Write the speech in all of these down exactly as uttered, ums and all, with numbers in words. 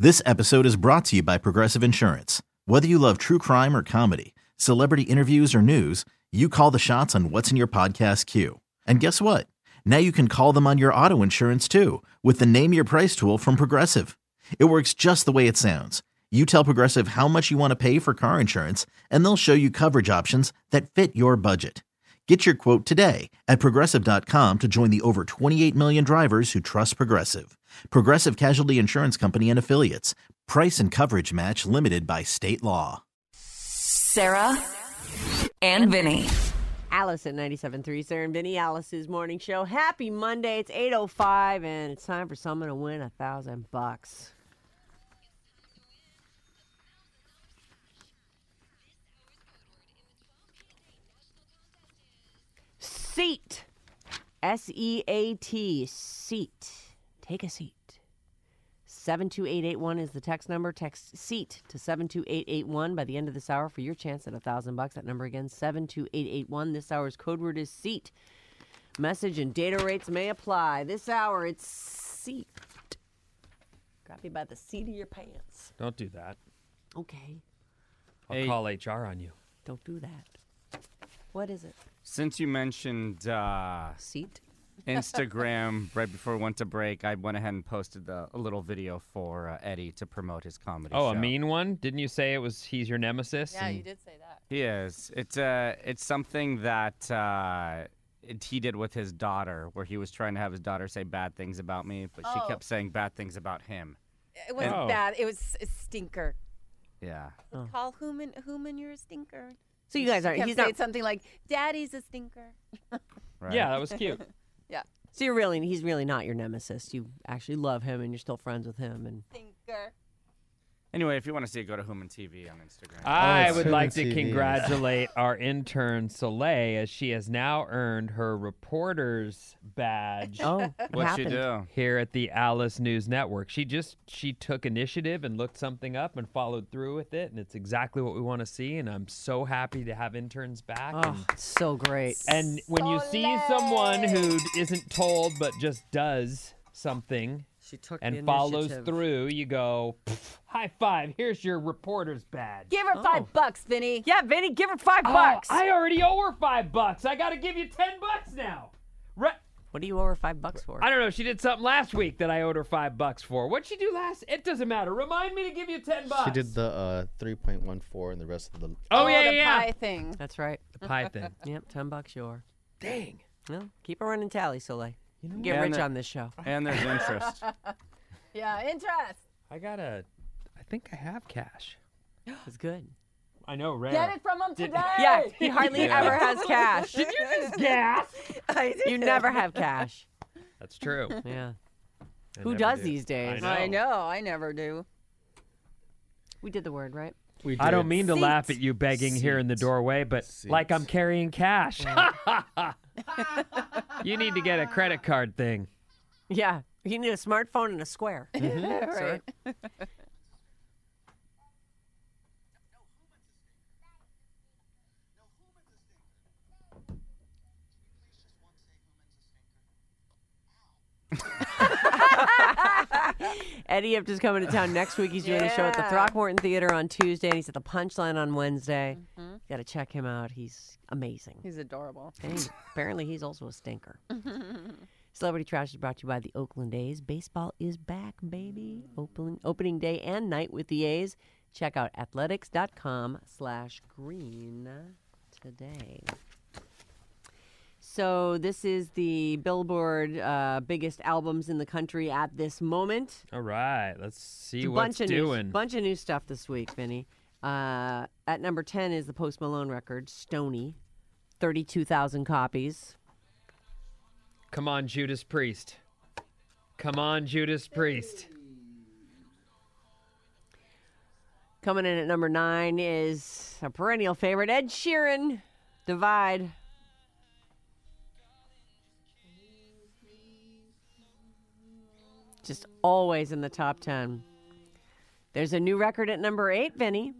This episode is brought to you by Progressive Insurance. Whether you love true crime or comedy, celebrity interviews or news, you call the shots on what's in your podcast queue. And guess what? Now you can call them on your auto insurance too with the Name Your Price tool from Progressive. It works just the way it sounds. You tell Progressive how much you want to pay for car insurance, and they'll show you coverage options that fit your budget. Get your quote today at Progressive dot com to join the over twenty-eight million drivers who trust Progressive. Progressive Casualty Insurance Company and Affiliates. Price and coverage match limited by state law. Sarah and Vinny. Alice at ninety-seven point three, Sarah and Vinny, Alice's morning show. Happy Monday. It's eight oh five, and it's time for someone to win a thousand bucks. Seat. S E A T. Seat. Take a seat. seven two eight eight one is the text number. Text SEAT to seven two eight eight one by the end of this hour for your chance at a thousand bucks. That number again, seven two eight eight one. This hour's code word is SEAT. Message and data rates may apply. This hour, it's SEAT. Grab you by the seat of your pants. Don't do that. Okay. I'll Hey. call H R on you. Don't do that. What is it? Since you mentioned uh, Seat? Instagram right before we went to break, I went ahead and posted the, a little video for uh, Eddie to promote his comedy Oh, show. a mean one? Didn't you say it was he's your nemesis? Yeah, and- you did say that. He is. It's uh, it's something that uh, it, he did with his daughter, where he was trying to have his daughter say bad things about me, but she Oh. kept saying bad things about him. It wasn't Oh. bad. It was a stinker. Yeah. Oh. Call Human, Human, you're a stinker. So you guys She aren't, kept he's saying not, something like, Daddy's a stinker. Right. Yeah, that was cute. so you're really, he's really not your nemesis. You actually love him and you're still friends with him. And Stinker. Anyway, if you want to see it, go to Human T V on Instagram. I it's would Human like to T V. congratulate our intern Soleil as she has now earned her reporter's badge oh, what What'd she happened? do? here at the Alice News Network. She just she took initiative and looked something up and followed through with it, and it's exactly what we want to see. And I'm so happy to have interns back. Oh, it's so great. And, and when you see someone who isn't told but just does something She took and the follows initiative. through, you go, "Pff, high five, here's your reporter's badge. Give her Oh. five bucks, Vinny. Yeah, Vinny, give her five Oh, bucks. I already owe her five bucks. I got to give you ten bucks now. Right? What do you owe her five bucks for? I don't know. She did something last week that I owed her five bucks for. What'd she do last? It doesn't matter. Remind me to give you ten bucks. She did the uh, three point one four and the rest of the. Oh, yeah, the yeah, pie yeah. thing. That's right. The pie thing. Yep, ten bucks your. Dang. Well, keep a running tally, Soleil. You know Get And rich the- on this show. And there's interest. Yeah, interest. I got to, I think I have cash. It's good. I know, rare. Get it from him Did- today. Yeah, he hardly Yeah. ever has cash. Did you just gas? I did. You never have cash. That's true. Yeah. I Who never does do. these days? I I know. I never do. We did the word, right? We I don't did. mean to Seat. laugh at you begging here in the Seat. doorway, but Seat. like I'm carrying cash. You need to get a credit card thing. Yeah. You need a smartphone and a square. Right. Eddie Ipta's coming to town next week. He's doing a show at the Yeah. Throckmorton Theater on Tuesday, and he's at the Punchline on Wednesday. You got to check him out. He's amazing. He's adorable. And he- apparently, he's also a stinker. Celebrity Trash is brought to you by the Oakland A's. Baseball is back, baby. Opening, opening day and night with the A's. Check out athletics.com slash green today. So this is the Billboard uh, biggest albums in the country at this moment. All right, let's see It's a what's bunch of doing. New, bunch of new stuff this week, Vinny. Uh, at number ten is the Post Malone record, Stoney. thirty-two thousand copies. Come on, Judas Priest. Come on, Judas Priest. Coming in at number nine is a perennial favorite, Ed Sheeran, Divide. Just always in the top ten. There's a new record at number eight, Vinny.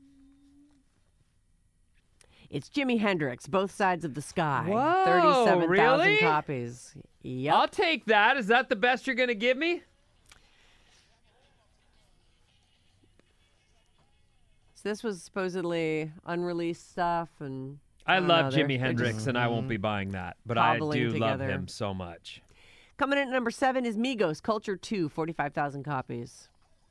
It's Jimi Hendrix, Both Sides of the Sky. Whoa, thirty-seven thousand really? copies. Yep. I'll take that. Is that the best you're going to give me? So this was supposedly unreleased stuff, and I don't know, love they're- Jimi they're Hendrix, just and I won't be buying that, but I cobbling do love together. him so much. Coming in at number seven is Migos, Culture two, forty-five thousand copies.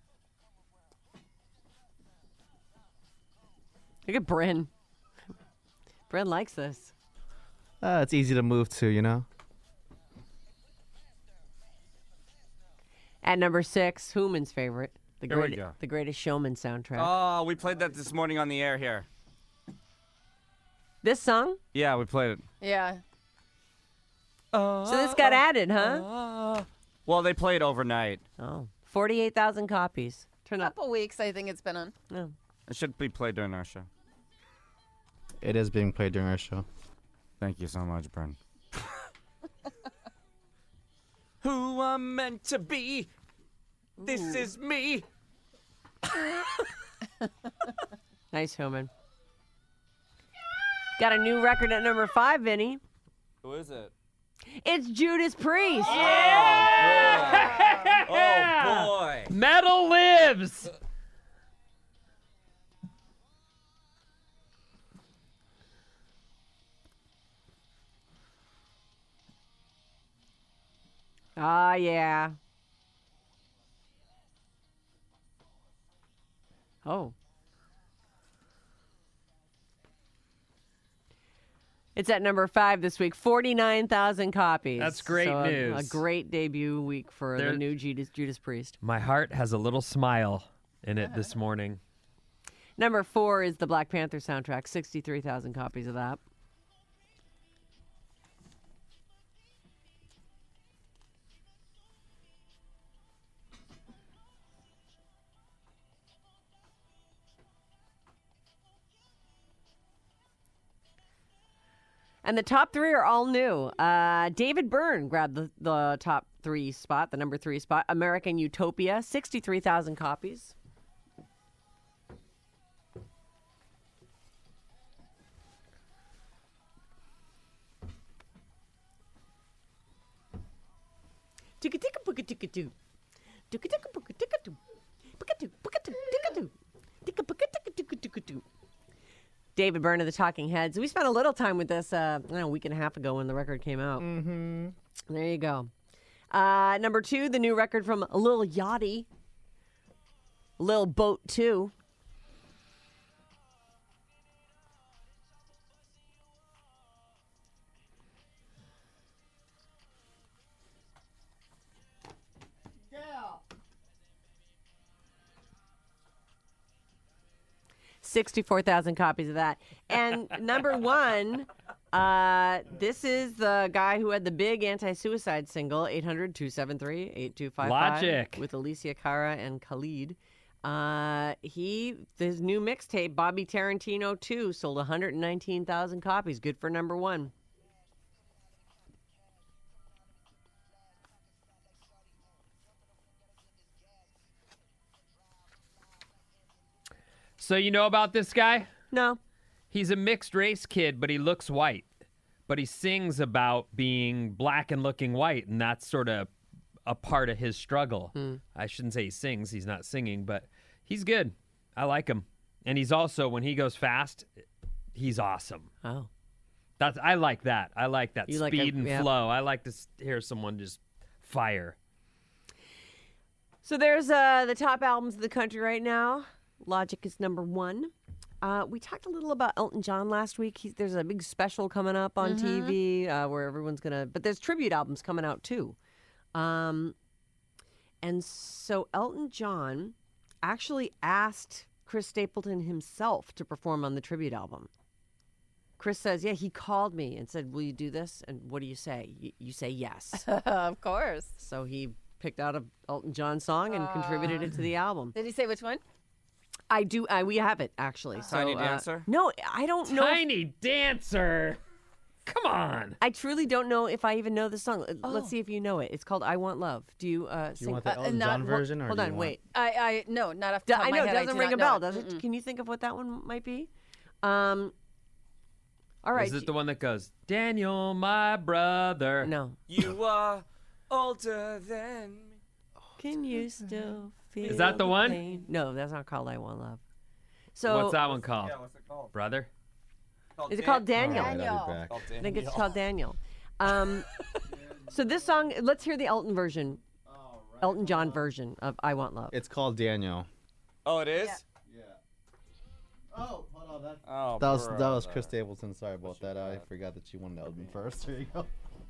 Look at Bryn. Bryn likes this. Uh, it's easy to move to, you know? At number six, Human's favorite, the Here we great, go. the Greatest Showman soundtrack. Oh, we played that this morning on the air here. This song? Yeah, we played it. Yeah. So this got added, huh? Well, they played overnight. Oh, forty-eight thousand copies. Turn up. Couple weeks, I think it's been on. No. It should be played during our show. It is being played during our show. Thank you so much, Brent. Who I'm meant to be. This is me. Nice, Human. Got a new record at number five, Vinny. Who is it? It's Judas Priest. Oh, boy. Metal lives! Ah, yeah. Oh. It's at number five this week, forty-nine thousand copies. That's great So, a- news. A, great debut week for There- the new Judas, Judas Priest. My heart has a little smile in it this morning. Number four is the Black Panther soundtrack, sixty-three thousand copies of that. And the top three are all new. Uh, David Byrne grabbed the, the top three spot, the number three spot. American Utopia, sixty-three thousand copies. Ticka-ticka-pooka-ticka-doo. Ticka-ticka-pooka-ticka-doo. Pooka-doo, pooka-doo, ticka-doo. Ticka-pooka-ticka-ticka-doo. David Byrne of the Talking Heads. We spent a little time with this uh, I don't know, a week and a half ago when the record came out. Mm-hmm. There you go. Uh, number two, the new record from Lil Yachty, Lil Boat two. sixty-four thousand copies of that. And number one, uh, this is the guy who had the big anti-suicide single, eight hundred, two seven three, eight two five five. Logic. With Alicia Cara and Khalid. Uh, he, his new mixtape, Bobby Tarantino two, sold one hundred nineteen thousand copies. Good for number one. So you know about this guy? No. He's a mixed race kid, but he looks white. But he sings about being black and looking white, and that's sort of a part of his struggle. I shouldn't say he sings, he's not singing, but he's good. I like him. And he's also, when he goes fast, he's awesome. Oh. That's I like that. I like that You like speed a- and yeah. flow. I like to s- hear someone just fire. So there's uh, the top albums of the country right now. Logic is number one. Uh, we talked a little about Elton John last week. He's, there's a big special coming up on T V uh, where everyone's going to... But there's tribute albums coming out, too. Um, and so Elton John actually asked Chris Stapleton himself to perform on the tribute album. Chris says, yeah, he called me and said, will you do this? And what do you say? You, you say yes. Of course. So he picked out a Elton John song and contributed it to the album. Did he say which one? I do. I we have it actually. So, Tiny uh, Dancer? no, I don't know. if- Tiny Dancer. Come on. I truly don't know if I even know the song. Uh, Let's see if you know it. It's called "I Want Love." Do you uh, Do sing? you want the Uh, Elton not- John hold- version, or Hold do on, you want... wait. I, I no, not off the D- top I of my know it head. doesn't do ring not a bell, know it. does it? Mm-mm. Can you think of what that one might be? Um. All right. Is it the one that goes, Daniel, my brother? No. You are older than me. Can you still feel? Is that the one? pain? No, that's not called "I Want Love." So What's that one called? Yeah, what's it called? Brother? is it called Daniel? All right, I'll be Daniel. back. Called I think it's Daniel. called Daniel. Um, so this song, let's hear the Elton version, Elton John version of "I Want Love." It's called Daniel. Oh, it is? Yeah. Oh, hold on. That, Oh, that was that was brother. Chris Stapleton. Sorry about that. I forgot that you wanted Elton first. Here you go.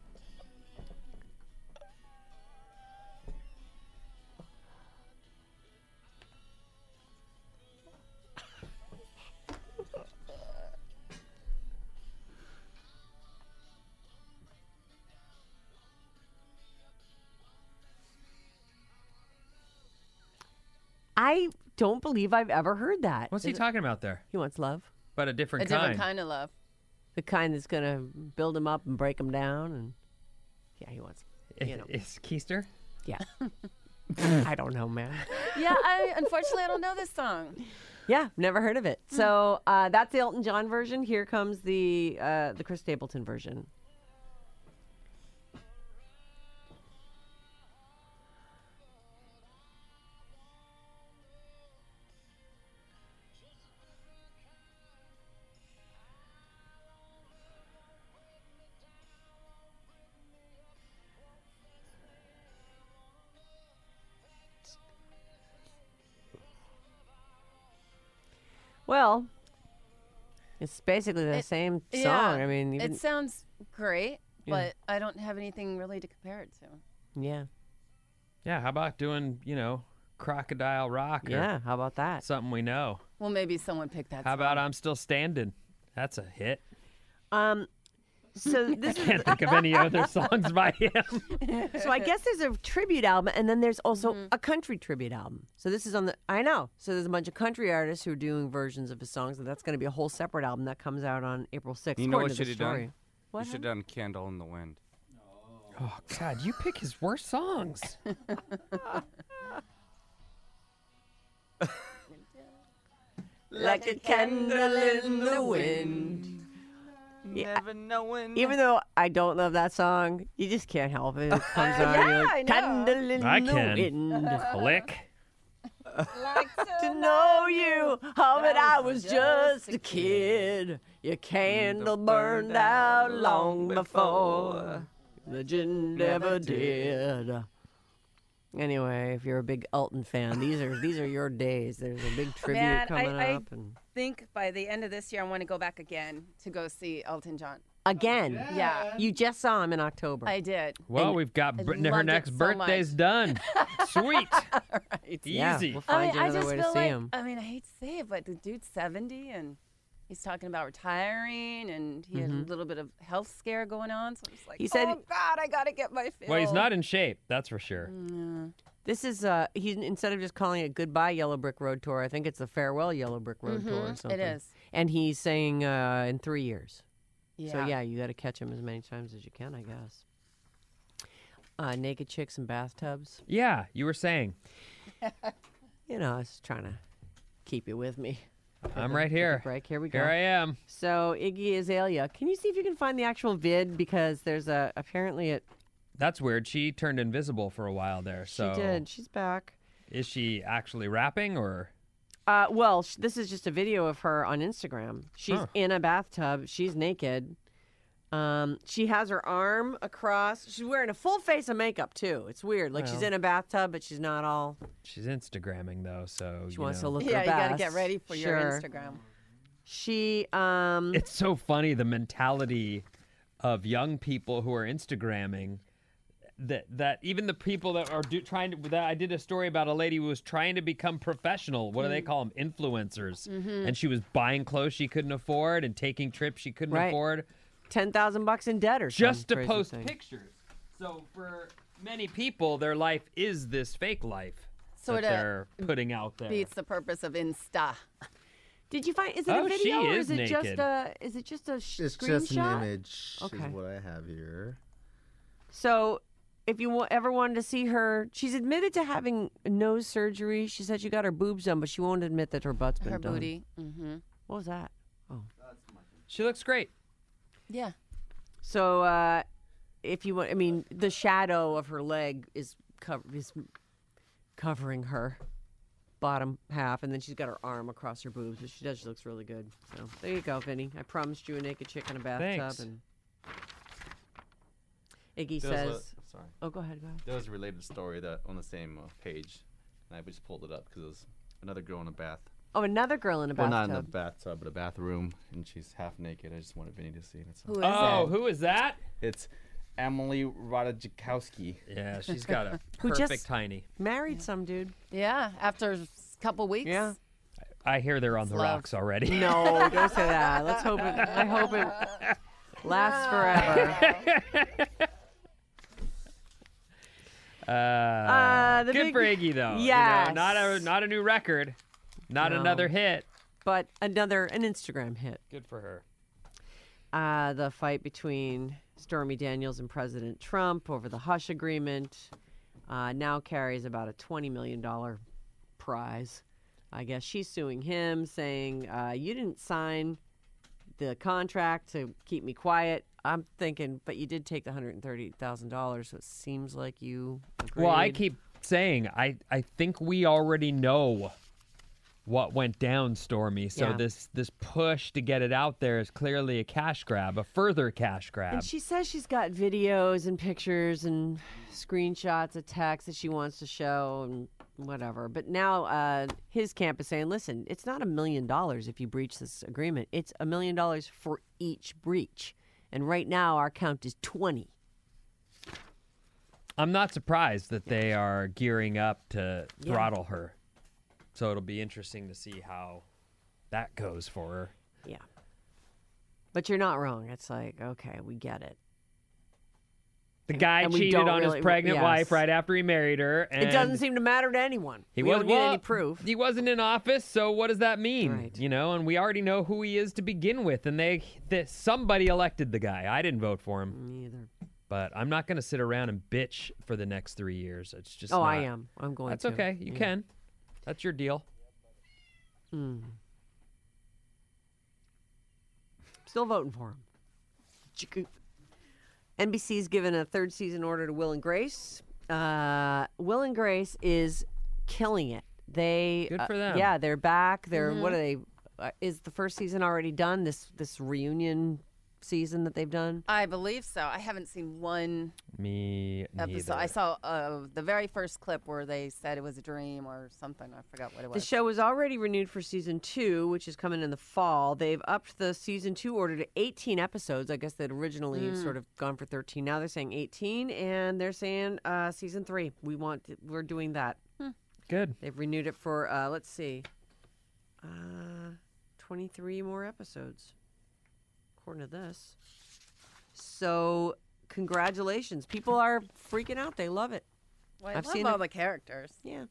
I don't believe I've ever heard that. What's Is he it- talking about there? He wants love, But a different A kind. different kind of love. the kind that's gonna build him up and break him down, and yeah, he wants. You know, Is Keister? yeah. I don't know, man. Yeah, I unfortunately I don't know this song. Yeah, never heard of it. So uh, that's the Elton John version. Here comes the uh, the Chris Stapleton version. Well, it's basically the It- same song. Yeah, I mean, even, it sounds great, Yeah. but I don't have anything really to compare it to. yeah, Yeah, how about doing, you know, Crocodile Rock or yeah. How about that? something we know? Well, maybe someone picked that. How song. about I'm Still Standing? That's a hit. Um, so this is Can't think of any other songs by him. so I guess there's a tribute album, and then there's also Mm-hmm. a country tribute album. So this is on the. I know. So there's a bunch of country artists who are doing versions of his songs, and that's going to be a whole separate album that comes out on April sixth. You know according what to the should have done? story. What? You should have done Candle in the Wind. Oh, God, you pick his worst songs. Like a candle in the wind. Yeah. Never knowing. Even though I don't love that song, you just can't help it. It comes Uh, on. yeah, you're like, I know. Candle in I the can. wind. Click. Like To know you, oh, but I was just a kid. Your candle burned out long before. Legend ever did. Anyway, if you're a big Elton fan, these are these are your days. There's a big tribute Man, I- coming I- up, and think by the end of this year, I want to go back again to go see Elton John. again, Yeah, you just saw him in October. I did. Well, And we've got I Br- her loved it next so birthday's much. done. Sweet. Right. yeah, Easy. we'll I find mean, you I another just way to feel see like, him. I mean, I hate to say it, but the dude's seventy and he's talking about retiring and he had a little bit of health scare going on. So I'm just like, Mm-hmm. He said- oh, God, I got to get my fill. Well, he's not in shape, that's for sure. This is uh he instead of just calling it Goodbye Yellow Brick Road Tour, I think it's the Farewell Yellow Brick Road Tour or something. It is. And he's saying uh in three years. Yeah. So yeah, you got to catch him as many times as you can, I guess. Uh, naked chicks in bathtubs. Yeah, you were saying. You know, I was trying to keep you with me. I'm right Take a here. break. Here we go. Here I am. So Iggy Azalea, can you see if you can find the actual vid because there's a apparently it. That's weird. She turned invisible for a while there. So She did. She's back. is she actually rapping or? Uh, well, sh- this is just a video of her on Instagram. She's Huh. in a bathtub. She's naked. Um, she has her arm across. She's wearing a full face of makeup too. It's weird. Like she's Well. in a bathtub, but she's not all. She's Instagramming though, so She you wants know. to look Yeah, her you got to best. get ready for Sure. your Instagram. She um. It's so funny the mentality of young people who are Instagramming. That that even the people that are do, trying to. That I did a story about a lady who was trying to become professional. What do Mm. they call them? Influencers. Mm-hmm. And she was buying clothes she couldn't afford and taking trips she couldn't Right. afford ten thousand bucks in debt or just some to crazy post thing. pictures. So for many people, their life is this fake life Sorta that they're putting out there. Beats the purpose of Insta. Did you find? Is it Oh, a she video or is is it just naked. a? Is it just a sh- It's screenshot? just an image. Okay. Is what I have here. So, if you wa- ever wanted to see her, she's admitted to having nose surgery. She said she got her boobs done, but she won't admit that her butt's been Her done. booty. Mm-hmm. What was that? Oh, She looks great. Yeah. so uh, if you want, I mean, the shadow of her leg is cover is covering her. bottom half, and then she's got her arm across her boobs, but she does. She looks really good. So there you go, Vinny. I promised you a naked chick in a bathtub, Thanks. and Iggy There was says, a- sorry. "Oh, go ahead, go ahead." There was a related story that on the same uh, page, and I just pulled it up because it was another girl in a bath. Oh, another girl in a Well, bathtub. not in the bathtub, but a bathroom, and she's half naked. I just wanted Vinny to see it. So. Who is Oh, it? who is that? It's Emily Ratajkowski. Yeah, she's got a Who perfect just- tiny. Married some dude. Yeah, after a couple weeks. Yeah. I hear they're on the love. rocks already. No, don't say that. Let's hope it. I hope it lasts forever. Uh, Uh, the good big- for Iggy though. You Yes. know, not a not a new record, not No. another hit. But another an Instagram hit. Good for her. Uh, the fight between Stormy Daniels and President Trump over the hush agreement uh, now carries about a twenty million dollars prize. I guess she's suing him, saying, uh, you didn't sign the contract to keep me quiet. I'm thinking, but you did take the one hundred thirty thousand dollars, so it seems like you agreed. Well, I keep saying I I think we already know what went down, Stormy. So Yeah. this this push to get it out there is clearly a cash grab, a further cash grab. And she says she's got videos and pictures and screenshots of text that she wants to show and whatever. But now uh, his camp is saying, listen, it's not a million dollars if you breach this agreement. It's a million dollars for each breach. And right now our count is twenty. I'm not surprised that they are gearing up to Yeah. throttle her. So it'll be interesting to see how that goes for her. Yeah. But you're not wrong. It's like, okay, we get it. The guy and we cheated don't on really- his pregnant yes. wife right after he married her. And It doesn't seem to matter to anyone. He we was, don't need well, any proof. He wasn't in office, so what does that mean? Right. You know, and we already know who he is to begin with. And they, they somebody elected the guy. I didn't vote for him, Me either. but I'm not going to sit around and bitch for the next three years. It's just Oh, not. I am. I'm going That's to. okay. You Yeah. can. That's your deal. Mm. Still voting for him. Chiku. N B C's given a third season order to Will and Grace. Uh, Will and Grace is killing it. They Good uh, for them. yeah, they're back. They're what are they? Uh, is the first season already done? This this reunion season that they've done. I believe so. I haven't seen one Me neither. episode. I saw uh, the very first clip where they said it was a dream or something. I forgot what it The was. show was already renewed for season two, which is coming in the fall. They've upped the season two order to eighteen episodes. I guess they'd originally sort of gone for thirteen. Now they're saying eighteen, and they're saying uh, season three. We want, we're doing that. Good. They've renewed it for, uh, let's see, uh, twenty-three more episodes, according to this. So, congratulations. People are freaking out. They love it. Well, I I've love seen all it. the characters. Yeah.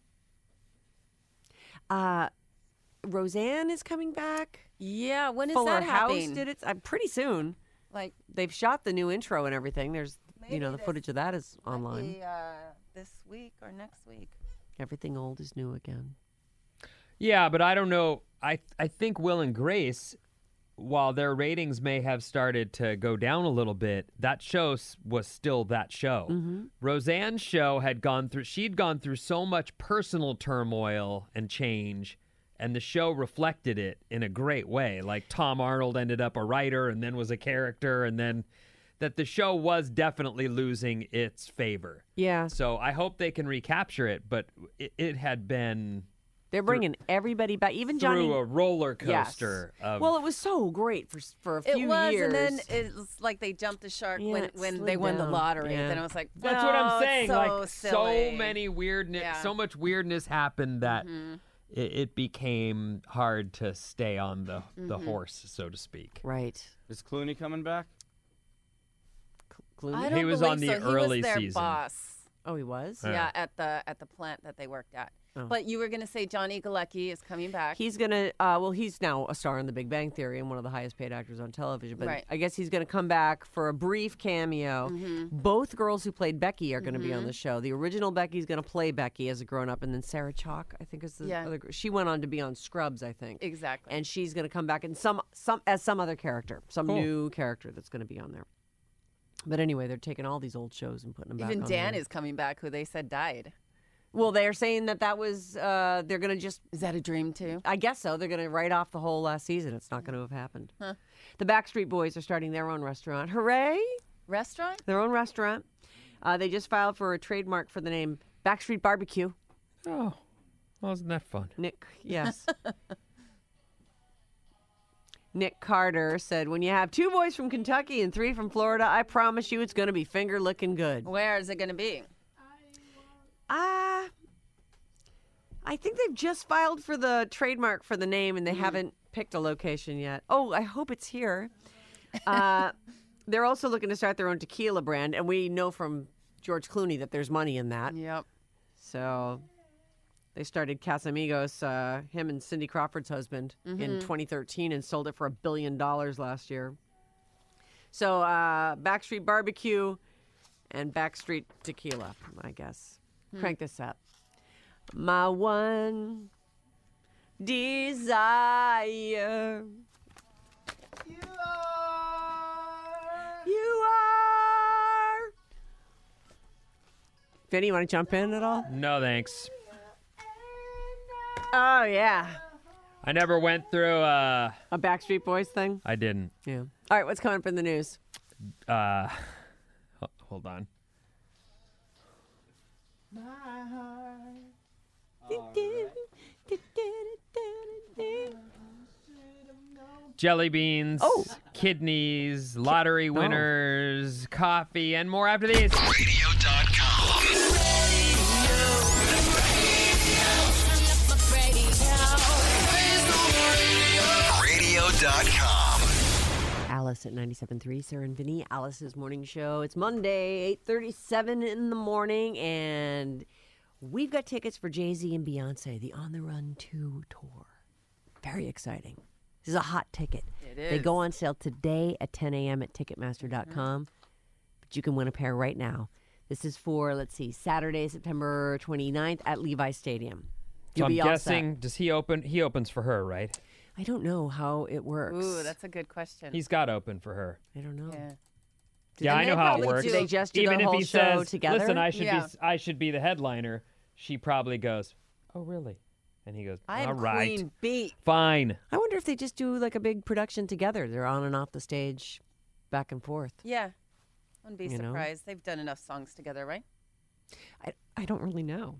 Uh, Roseanne is coming back. Yeah, when is Fuller that House happening? did it uh, pretty soon. Like They've shot the new intro and everything. There's, you Maybe know, the this footage of that is might online. be, uh, this week or next week. Everything old is new again. Yeah, but I don't know. I I think Will and Grace, while their ratings may have started to go down a little bit, that show s- was still that show. Mm-hmm. Roseanne's show had gone through, she'd gone through so much personal turmoil and change, and the show reflected it in a great way. Like Tom Arnold ended up a writer and then was a character, and then that the show was definitely losing its favor. Yeah. So I hope they can recapture it, but it, it had been They're bringing everybody back. Even through Johnny. a roller Yes. coaster of Well, it was so great for for a few It was, years. and then it was like they jumped the shark Yeah, when, it when slid they won the down. lottery. Yeah. Then it was like, That's what no, I'm it's saying. So like silly. so many weirdness, Yeah. so much weirdness happened that Mm-hmm. it, it became hard to stay on the the horse, so to speak. right. Is Clooney coming back? Clooney. I don't He was believe on the so. early he was their season. boss. Oh, he was. Yeah. Yeah, at the at the plant that they worked at. Oh. But you were going to say Johnny Galecki is coming back. He's gonna. Uh, well, he's now a star in The Big Bang Theory and one of the highest paid actors on television. But Right. I guess he's gonna come back for a brief cameo. Mm-hmm. Both girls who played Becky are gonna be on the show. The original Becky's gonna play Becky as a grown up, and then Sarah Chalk, I think, is the Yeah. other. gr- She went on to be on Scrubs, I think. Exactly. And she's gonna come back in some some as some other character, some Cool. new character that's gonna be on there. But anyway, they're taking all these old shows and putting them back Even on Dan there. is coming back, who they said died. Well, they're saying that that was, uh, they're going to just, Is that a dream too? I guess so. They're going to write off the whole last season. It's not going to have happened. Huh. The Backstreet Boys are starting their own restaurant. Hooray! Restaurant? Their own restaurant. Uh, they just filed for a trademark for the name Backstreet Barbecue. Oh, well, isn't that fun? Nick, yes. Nick Carter said, when you have two boys from Kentucky and three from Florida, I promise you it's going to be finger looking good. Where is it going to be? Uh, I think they've just filed for the trademark for the name and they Mm. haven't picked a location yet. Oh, I hope it's here. Uh, they're also looking to start their own tequila brand, and we know from George Clooney that there's money in that. Yep. So they started Casamigos, uh, him and Cindy Crawford's husband, in twenty thirteen and sold it for a billion dollars last year. So uh, Backstreet Barbecue and Backstreet Tequila, I guess. Crank this up. My one desire. You are. You are. Vinny, you want to jump in at all? No, thanks. Oh, yeah. I never went through. Uh, A Backstreet Boys thing? I didn't. Yeah. All right, what's coming up in the news? Uh, ho- hold on. Jelly beans, Oh. kidneys, lottery winners, coffee, and more after these. radio dot com. radio dot com. Alice at ninety-seven point three, Sarah and Vinny, Alice's morning show. It's Monday, eight thirty-seven in the morning, and we've got tickets for Jay-Z and Beyonce, the On the Run two tour. Very exciting. This is a hot ticket. It They is. go on sale today at ten a.m. at ticketmaster dot com, but you can win a pair right now. This is for, let's see, Saturday, September twenty-ninth at Levi Stadium. So You'll I'm be all set. guessing, does he open? He opens for her, right? I don't know how it works. Ooh, that's a good question. He's got open for her. I don't know. yeah. Yeah, And I they know how it probably works. do- They just do Even the if whole he show says, together? "Listen, I should Yeah. be, I should be the headliner," she probably goes, "Oh, really?" And he goes, I am "All right, Queen Bee. fine." I wonder if they just do like a big production together. They're on and off the stage, back and forth. Yeah. Wouldn't be You know? surprised. They've done enough songs together, right? I, I don't really know.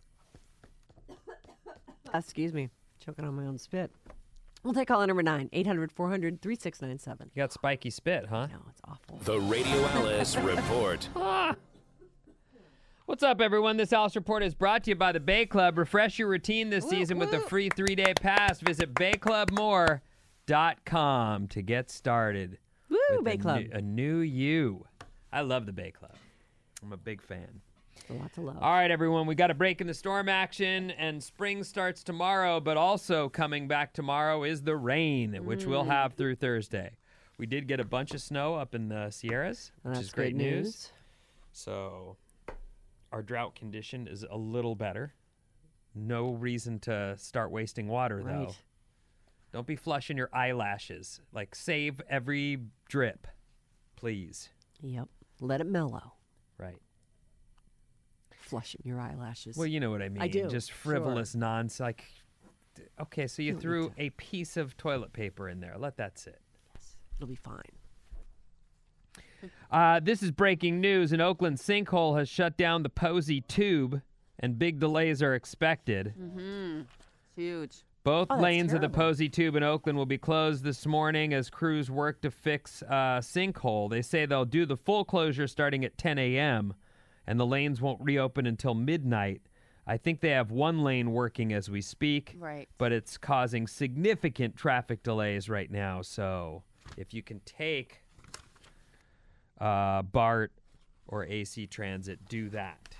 Excuse me, choking on my own spit. We'll take caller number nine, eight hundred, four hundred, thirty-six ninety-seven. You got spiky spit, huh? No, it's awful. The Radio Alice Report. What's up, everyone? This Alice Report is brought to you by the Bay Club. Refresh your routine this season with a free three-day pass. Visit bay club more dot com to get started. Woo, with Bay a Club. New, a new you. I love the Bay Club. I'm a big fan. Lots of love. All right, everyone, we got a break in the storm action, and spring starts tomorrow, but also coming back tomorrow is the rain, which we'll have through Thursday. We did get a bunch of snow up in the Sierras, which That's is great good news. So our drought condition is a little better. No reason to start wasting water, though. Right. Don't be flushing your eyelashes. Like, save every drip, please. Yep. Let it mellow. Right. Flushing your eyelashes. Well, you know what I mean. I do, Just sure. frivolous nonsense. Like, d- okay, so you don't need threw to. a piece of toilet paper in there. Let that sit. It'll be fine. Uh, this is breaking news. An Oakland sinkhole has shut down the Posey Tube, and big delays are expected. It's huge. Both Oh, that's lanes of the terrible. Posey Tube in Oakland will be closed this morning as crews work to fix uh, sinkhole. They say they'll do the full closure starting at ten a.m., and the lanes won't reopen until midnight. I think they have one lane working as we speak, Right. but it's causing significant traffic delays right now. So if you can take uh, BART or A C Transit, do that.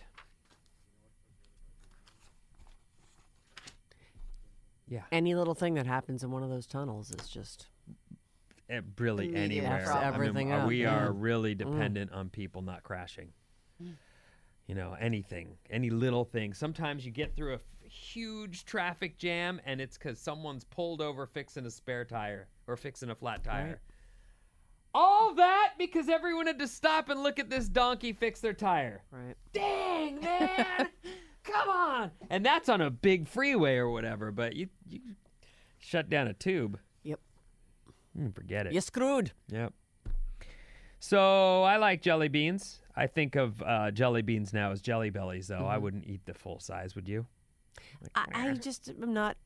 Yeah. Any little thing that happens in one of those tunnels is just Eh, really Immediate anywhere. problem. I mean, everything uh, up, we yeah. are really dependent on people not crashing. You know, anything, any little thing. Sometimes you get through a f- huge traffic jam and it's because someone's pulled over fixing a spare tire or fixing a flat tire. Right. All that because everyone had to stop and look at this donkey fix their tire. right. Dang, man! come on. And that's on a big freeway or whatever, but you, you shut down a tube. Yep. Mm, forget it. You're screwed. Yep. So I like jelly beans. I think of uh, jelly beans now as Jelly Bellies, though. Mm-hmm. I wouldn't eat the full size, would you? I, I just am not.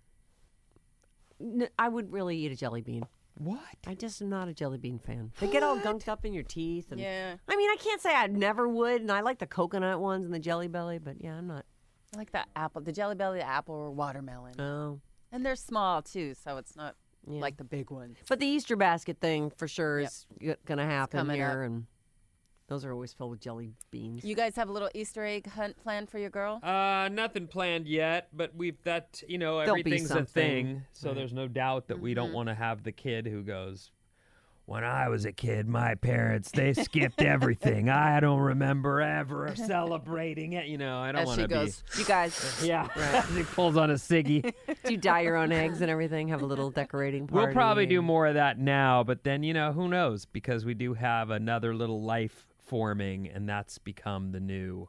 n- I would really eat a jelly bean. What? I just am not a jelly bean fan. They get all gunked up in your teeth. And, Yeah. I mean, I can't say I never would, and I like the coconut ones and the Jelly Belly, but yeah, I'm not. I like the apple, the Jelly Belly, the apple, or watermelon. Oh. And they're small, too, so it's not Yeah. like the big ones. But the Easter basket thing for sure Yep. is g- going to happen coming here, up. and those are always filled with jelly beans. You guys have a little Easter egg hunt planned for your girl? Uh, nothing planned yet, but we've that you know There'll be everything's a something. thing, so there's no doubt that we don't want to have the kid who goes, "When I was a kid, my parents they skipped everything. I don't remember ever celebrating it." You know, I don't As want she to be. goes, You guys, Yeah, he pulls on a ciggy. do you dye your own eggs and everything? Have a little decorating party? We'll probably do and- more of that now, but then you know who knows because we do have another little life forming, and that's become the new.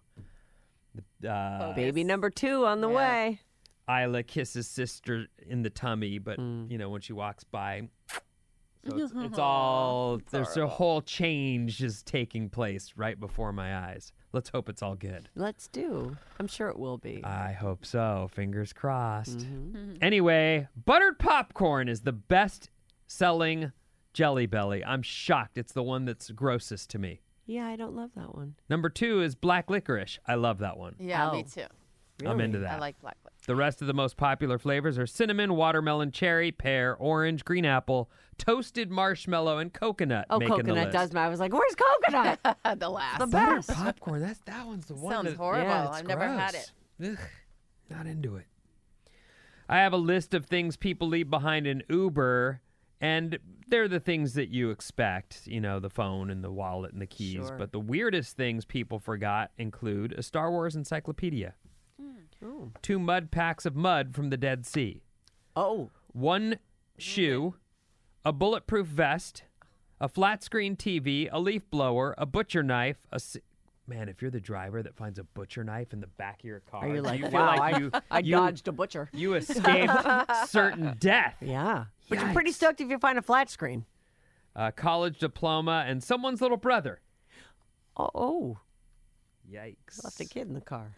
Uh, Baby number two on the Yeah. way. Isla kisses sister in the tummy, but you know when she walks by, so it's, it's all there's a whole change is taking place right before my eyes. Let's hope it's all good. Let's do. I'm sure it will be. I hope so. Fingers crossed. Mm-hmm. Anyway, buttered popcorn is the best selling Jelly Belly. I'm shocked. It's the one that's grossest to me. Yeah, I don't love that one. Number two is black licorice. I love that one. Yeah, Oh. me too. I'm into that. I like black lips. The rest of the most popular flavors are cinnamon, watermelon, cherry, pear, orange, green apple, toasted marshmallow, and coconut. Oh, making the coconut list. does. I was like, where's coconut? the last. the Buttered best. popcorn. That's that one's the one. Sounds that- horrible. Yeah, it's I've never had gross. Ugh, not into it. I have a list of things people leave behind in Uber, and they're the things that you expect. You know, the phone and the wallet and the keys. Sure. But the weirdest things people forgot include a Star Wars encyclopedia, Oh. two mud packs of mud from the Dead Sea, Oh. one shoe, a bulletproof vest, a flat screen T V, a leaf blower, a butcher knife, a si- man. If you're the driver that finds a butcher knife in the back of your car, Are you do like, you feel wow, like I, you, I you, dodged a butcher. you escaped certain death. Yeah. But you're pretty Yikes. stoked if you find a flat screen. A college diploma and someone's little brother. Oh, oh. Yikes! Left a kid in the car.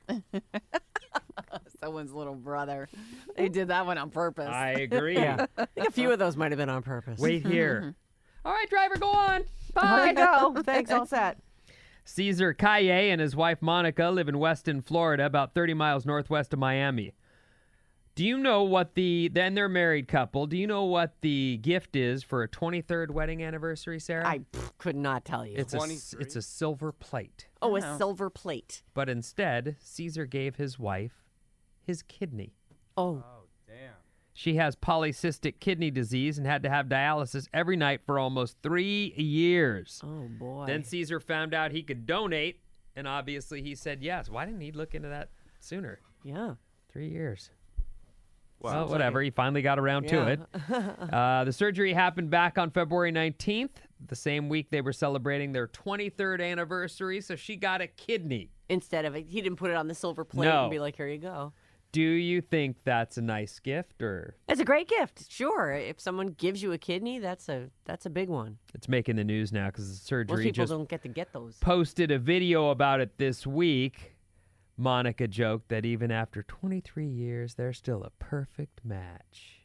Someone's little brother. They did that one on purpose. I agree. Yeah. I think a few of those might have been on purpose. Wait here. All right, driver, go on. Bye. you go. Thanks. All set. Caesar Calle and his wife Monica live in Weston, Florida, about thirty miles northwest of Miami. Do you know what the, then they're a married couple, do you know what the gift is for a twenty-third wedding anniversary, Sarah? I pff, could not tell you. it's a, s- it's a silver plate. oh, a Oh. silver plate. But instead, Caesar gave his wife his kidney. Oh. She has polycystic kidney disease and had to have dialysis every night for almost three years. Oh, boy. Then Caesar found out he could donate, and obviously he said yes. Why didn't he look into that sooner? yeah. Three years. Wow. Well, whatever. He finally got around to Yeah. it. Uh, the surgery happened back on February nineteenth, the same week they were celebrating their twenty-third anniversary, so she got a kidney. Instead of it, he didn't put it on the silver plate No. and be like, here you go. Do you think that's a nice gift, or It's a great gift. Sure. If someone gives you a kidney, that's a that's a big one. it's making the news now because the Most surgery people just don't get to get those. posted a video about it this week. Monica joked that even after twenty-three years, they're still a perfect match.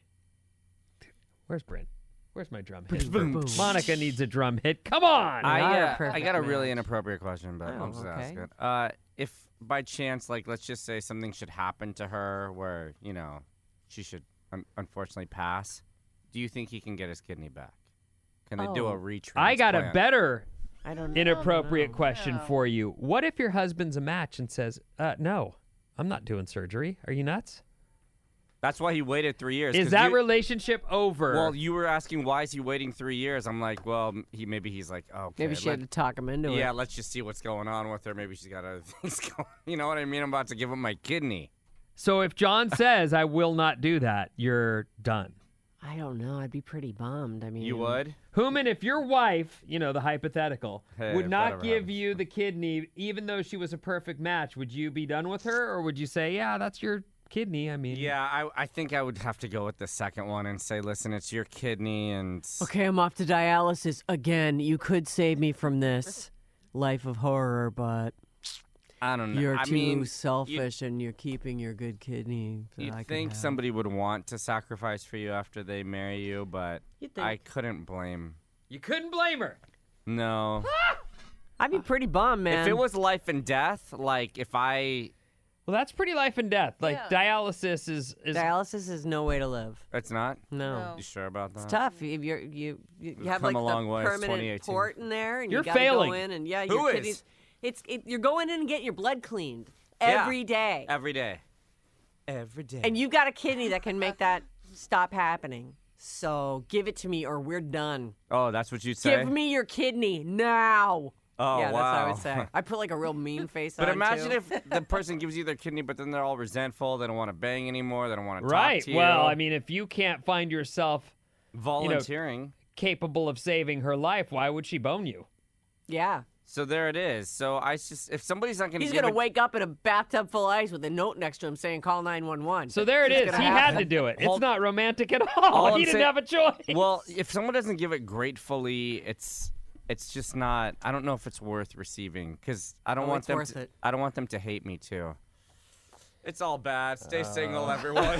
Where's Brent? Where's my drum hit? Monica needs a drum hit. Come on! I, Not a uh, I perfect got a really match. inappropriate question, but Oh, I'm just okay. asking. Uh, if by chance, like, let's just say something should happen to her where, you know, she should un- unfortunately pass, do you think he can get his kidney back? Can they do Oh. a retransplant? I got a better I don't know. inappropriate question No. for you. What if your husband's a match and says, uh, no, I'm not doing surgery. Are you nuts? That's why he waited three years. Is 'cause that you- relationship over? Well, you were asking why is he waiting three years? I'm like, well, m- he maybe he's like, okay, Maybe she let- had to talk him into yeah, it. let's just see what's going on with her. Maybe she's got other things going. You know what I mean? I'm about to give up my kidney. so if John says, I will not do that, you're done. I don't know. I'd be pretty bummed. I mean, You would? Hooman, if your wife, you know, the hypothetical, Hey, would not whatever give happens. you the kidney, even though she was a perfect match, would you be done with her? Or would you say, yeah, that's your kidney? I mean, Yeah, I, I think I would have to go with the second one and say, listen, it's your kidney and Okay, I'm off to dialysis again. You could save me from this life of horror, but I don't know. you're I too mean, selfish and you're keeping your good kidney. that You'd I could think have. somebody would want to sacrifice for you after they marry you, but You'd think. I couldn't blame. you couldn't blame her. No. I'd be pretty bummed, man. If it was life and death, like if I, Well, that's pretty life and death. Like Yeah. dialysis is, is dialysis is no way to live. it's not. No. No. You sure about that? It's tough. If you're, you you, you have come like a long the way. It's permanent twenty eighteen. port in there, and You're you gotta failing. go in and yeah, Who your is? kidneys. It's it, you're going in and getting your blood cleaned Yeah. every day, Every day. Every day. and you've got a kidney that can make that stop happening. So give it to me, or we're done. oh, that's what you'd say. Give me your kidney now. Oh, yeah, wow. that's what I would say. I put like a real mean face But on. imagine too. if the person gives you their kidney, but then they're all resentful. They don't want to bang anymore. They don't want to right. talk to you. Well, I mean, if you can't find yourself volunteering. capable of saving her life, why would she bone you? yeah, So there it is. So I just, if somebody's not going to he's give gonna a- wake up in a bathtub full of ice with a note next to him saying "Call nine one one." So there it It's is. gonna He happen. had to do it. It's Hold- not romantic at all. All I'm he didn't saying- have a choice. Well, if someone doesn't give it gratefully, it's it's just not. I don't know if it's worth receiving because I don't Oh, want it's them. worth To, it. I don't want them to hate me too. It's all bad. Stay Uh. single, everyone.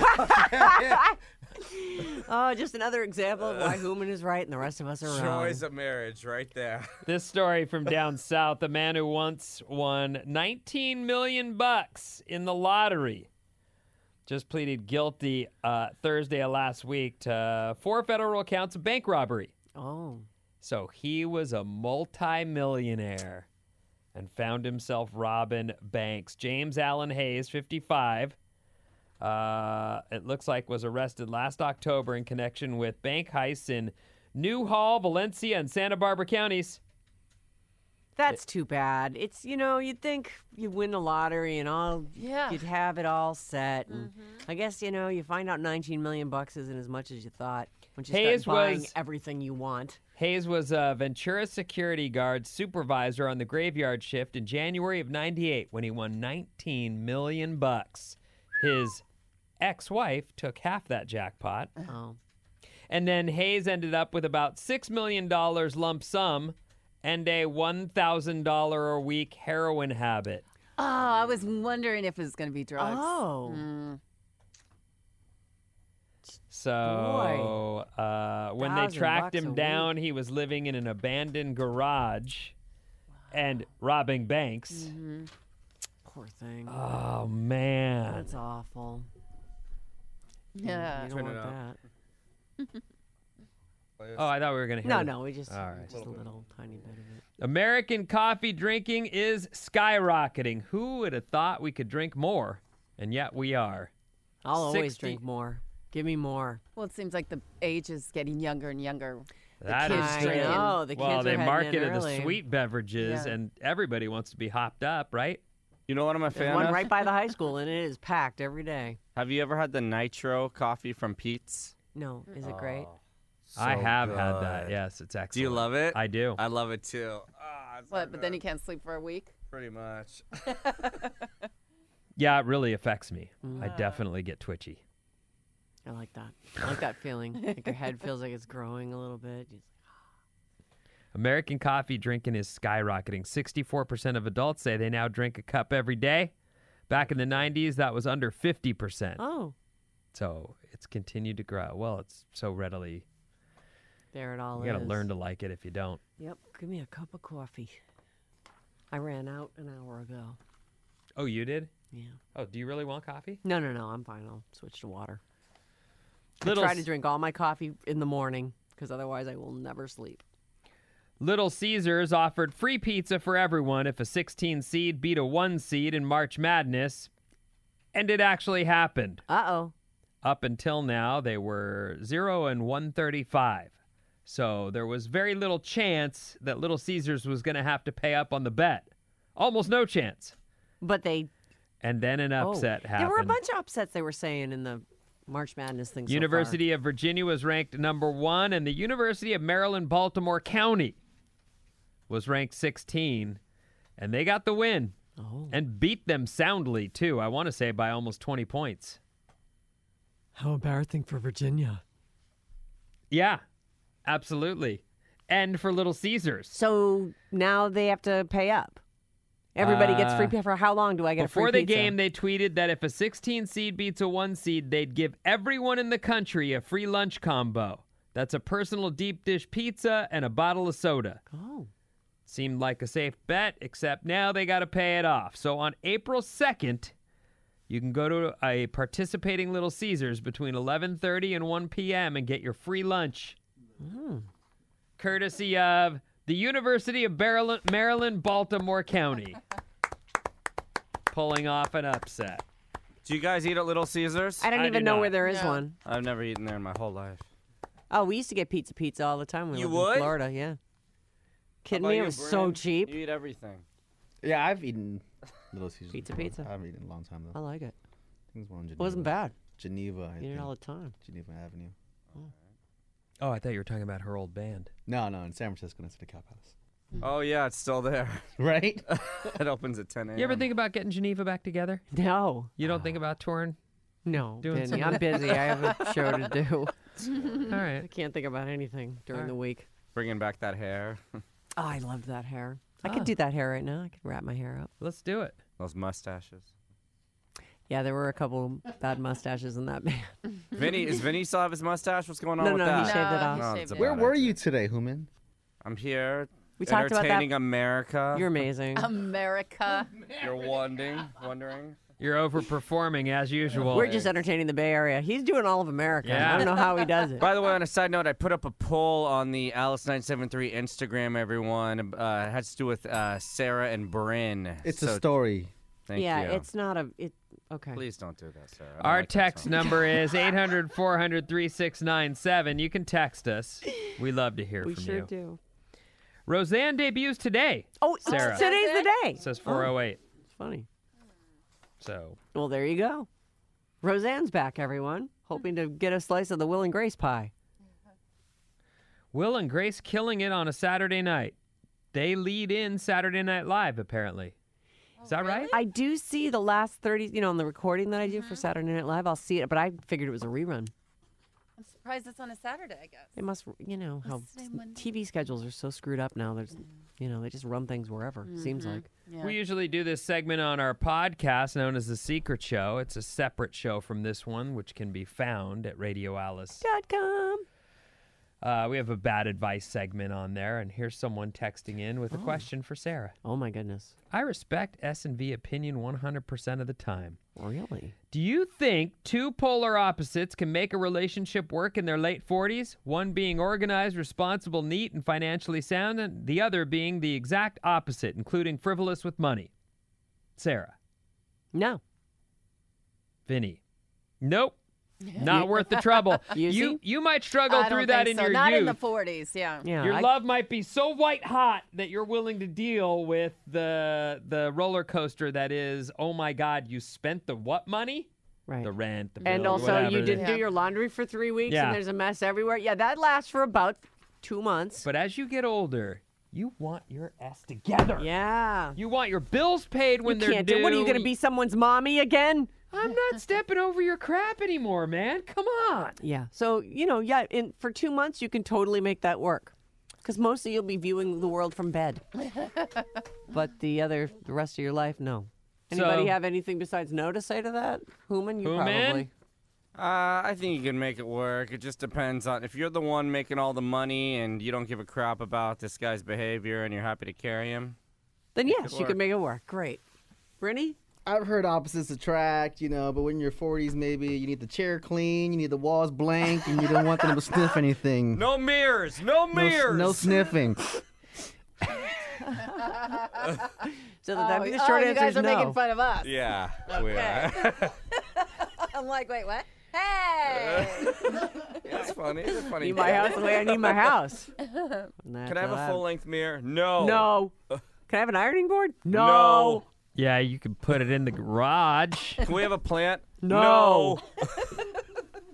Oh, just another example of why Hooman is right and the rest of us are wrong. Joys of marriage, right there. This story from down south: a man who once won nineteen million bucks in the lottery just pleaded guilty uh, Thursday of last week to four federal counts of bank robbery. Oh, So he was a multi-millionaire and found himself robbing banks. James Allen Hayes, fifty-five, uh, it looks like was arrested last October in connection with bank heists in Newhall, Valencia, and Santa Barbara counties. that's too bad. It's you know you'd think you win the lottery and all Yeah. you'd have it all set, and I guess you know you find out nineteen million bucks isn't as much as you thought when you Hayes start buying was- everything you want. Hayes was a Ventura security guard supervisor on the graveyard shift in January of ninety-eight when he won nineteen million bucks. His ex-wife took half that jackpot. Oh, And then Hayes ended up with about six million dollars lump sum and a one thousand dollars a week heroin habit. Oh, I was wondering if it was going to be drugs. oh, Mm. So uh, when they Thousand tracked bucks a him week. down, he was living in an abandoned garage and robbing banks. poor thing. Oh, man. That's awful. Yeah. You don't want that. Oh, I thought we were going to hear No, the- no, we just, All right. just a little tiny bit of it. American coffee drinking is skyrocketing. Who would have thought we could drink more? And yet we are. I'll always sixty drink more. Give me more. Well, it seems like the age is getting younger and younger. That kids is I true. drinking. know, the well, kids they are heading in marketed the early. sweet beverages, Yeah. and everybody wants to be hopped up, right? You know what I'm a There's fan one of? right by the high school, and it is packed every day. Have you ever had the nitro coffee from Pete's? No, is it great? I So have had that. good. Yes, it's excellent. Do you love it? I do. I love it too. Ah, it's so What? But then good. you can't sleep for a week. Pretty much. Yeah, it really affects me. I definitely get twitchy. I like that. I like that feeling. Like your head feels like it's growing a little bit. You- American coffee drinking is skyrocketing. sixty-four percent of adults say they now drink a cup every day. Back in the nineties, that was under fifty percent. Oh, So it's continued to grow. Well, it's so readily. there it all You is. got to learn to like it if you don't. Yep, give me a cup of coffee. I ran out an hour ago. Oh, you did? Yeah. Oh, do you really want coffee? No, no, no. I'm fine. I'll switch to water. Little I try to s- drink all my coffee in the morning because otherwise I will never sleep. Little Caesars offered free pizza for everyone if a sixteen seed beat a one seed in March Madness. And it actually happened. Uh oh. Up until now, they were zero and one thirty-five. So there was very little chance that Little Caesars was going to have to pay up on the bet. Almost no chance. But they. And then an Oh. upset happened. There were a bunch of upsets they were saying in the March Madness thing. University of Virginia was ranked number one, and the University of Maryland, Baltimore County was ranked sixteen, and they got the win Oh. and beat them soundly, too. I want to say by almost twenty points. How embarrassing for Virginia. Yeah, absolutely. And for Little Caesars. So now they have to pay up. Everybody gets free Uh, pizza. For how long do I get a free Before the pizza? game, they tweeted that if a sixteen seed beats a one seed, they'd give everyone in the country a free lunch combo. That's a personal deep dish pizza and a bottle of soda. Oh. Seemed like a safe bet, except now they got to pay it off. So on April second, you can go to a participating Little Caesars between eleven thirty and one p.m. and get your free lunch. Mm. Courtesy of the University of Maryland, Maryland, Baltimore County. Pulling off an upset. Do you guys eat at Little Caesars? I don't I even do know not. where there is No. one. I've never eaten there in my whole life. Oh, we used to get pizza pizza all the time when we You lived would? in Florida. Yeah. Kidding How about me? It you, was so Bryn? cheap. You eat everything. Yeah, I've eaten Little Caesars. Pizza, before. pizza. I haven't eaten in a long time though. I like it. I think it's one in It Geneva. wasn't bad. Geneva, I Eat think. it all the time. Geneva Avenue. Oh, I thought you were talking about her old band. No, no, in San Francisco, next to the Cap House. Oh yeah, it's still there. Right? It opens at ten a.m. You ever think about getting Geneva back together? No. You don't think about touring? No, Doing Benny, something? I'm busy. I have a show to do. All right. I can't think about anything during the week. bringing back that hair, Oh, I loved that hair. I Ah. could do that hair right now. I could wrap my hair up. Let's do it. those mustaches? Yeah, there were a couple bad mustaches in that band. Vinny, is Vinny still have his mustache? What's going on No, with no, that? he shaved it No, off. he No, shaved it's a it Where bad were idea. you today, Human? I'm here. We talked about that. entertaining America. You're amazing. America. You're wondering, wondering. You're overperforming as usual. We're just entertaining the Bay Area. He's doing all of America. Yeah. I don't know how he does it. By the way, on a side note, I put up a poll on the Alice nine seven three Instagram. Everyone, uh, it has to do with uh, Sarah and Bryn. It's so, a story. Thank yeah, you. it's not a. It okay. Please don't do that, Sarah. I don't Our like that text song. number is eight hundred, four hundred, thirty-six ninety-seven. You can text us. We love to hear We from sure you. do. Roseanne debuts today. Oh, Sarah. today's the day. It says four oh eight. It's funny. So Well, there you go. Roseanne's back, everyone. Hoping to get a slice of the Will and Grace pie. Will and Grace killing it on a Saturday night. They lead in Saturday Night Live, apparently. Is that right? I do see the last thirty, you know, on the recording that I do for Saturday Night Live. I'll see it, but I figured it was a rerun. I'm surprised it's on a Saturday, I guess. They must, you know, how Yesterday, Monday. T V schedules are so screwed up now. There's, you know, they just run things wherever, seems like. Yeah. We usually do this segment on our podcast known as The Secret Show. It's a separate show from this one, which can be found at radio alice Dot com. Uh, we have a bad advice segment on there, and here's someone texting in with a question for Sarah. Oh, my goodness. I respect S and V opinion one hundred percent of the time. Really? Do you think two polar opposites can make a relationship work in their late forties? One being organized, responsible, neat, and financially sound, and the other being the exact opposite, including frivolous with money. Sarah. No. Vinny. Nope. Not worth the trouble. You you see? you might struggle I through don't that think in so. your Not youth. in the forties, yeah. Yeah. Your I- love might be so white hot that you're willing to deal with the the roller coaster that is, oh my God, you spent the what money? Right. The rent, the And bill, also, whatever. you didn't Yeah. do your laundry for three weeks, Yeah. and there's a mess everywhere. Yeah, that lasts for about two months. But as you get older, you want your S together. Yeah. You want your bills paid when you they're can't due. do. What are you going to be, someone's mommy again? I'm not stepping over your crap anymore, man. Come on. Yeah. So, you know, yeah, in for two months, you can totally make that work. Because mostly you'll be viewing the world from bed. But the other, the rest of your life, no. Anybody So- have anything besides no to say to that? Human, you Human? probably. Uh, I think you can make it work. It just depends on if you're the one making all the money and you don't give a crap about this guy's behavior and you're happy to carry him. Then yes, you work. can make it work. Great. Brittany? I've heard opposites attract, you know, but when you're forties, maybe you need the chair clean, you need the walls blank, and you don't want them to sniff anything. No mirrors! No No, mirrors! no sniffing. So that Oh, the oh, short you answer guys is are no. making fun of us. Yeah, we are. I'm like, wait, what? Hey! It's funny. It's a funny. Need my house the way I need my house. Can I have a full length mirror? No. No. Can I have an ironing board? No. No. Yeah, you can put it in the garage. Can we have a plant? No.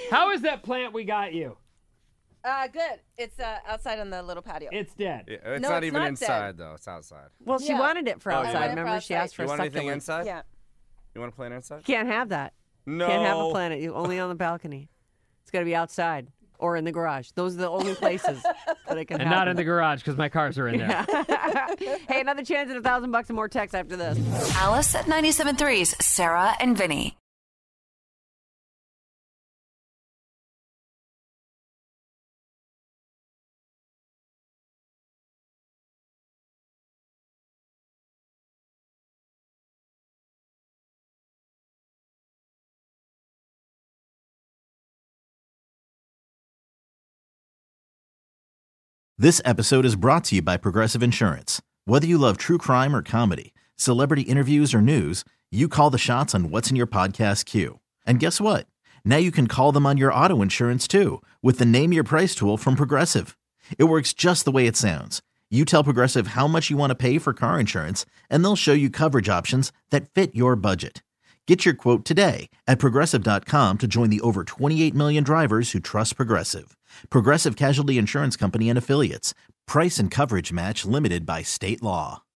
How is that plant we got you? Uh, good. It's uh, outside on the little patio. It's dead. Yeah, it's No, not it's even not inside though. It's outside. Well, she Yeah. wanted it for Oh, you outside. want it for Remember, she outside. asked for You a want anything succulent. inside? yeah. You want to plant inside? You can't have that. No. Can't have a planet. You only on the balcony. It's got to be outside or in the garage. Those are the only places that it can And not in happen. the garage because my cars are in there. Hey, another chance at a thousand bucks and more texts after this. Alice at ninety-seven point three's Sarah and Vinny. This episode is brought to you by Progressive Insurance. Whether you love true crime or comedy, celebrity interviews or news, you call the shots on what's in your podcast queue. And guess what? Now you can call them on your auto insurance too with the Name Your Price tool from Progressive. It works just the way it sounds. You tell Progressive how much you want to pay for car insurance, and they'll show you coverage options that fit your budget. Get your quote today at Progressive dot com to join the over twenty-eight million drivers who trust Progressive. Progressive Casualty Insurance Company and Affiliates. Price and coverage match limited by state law.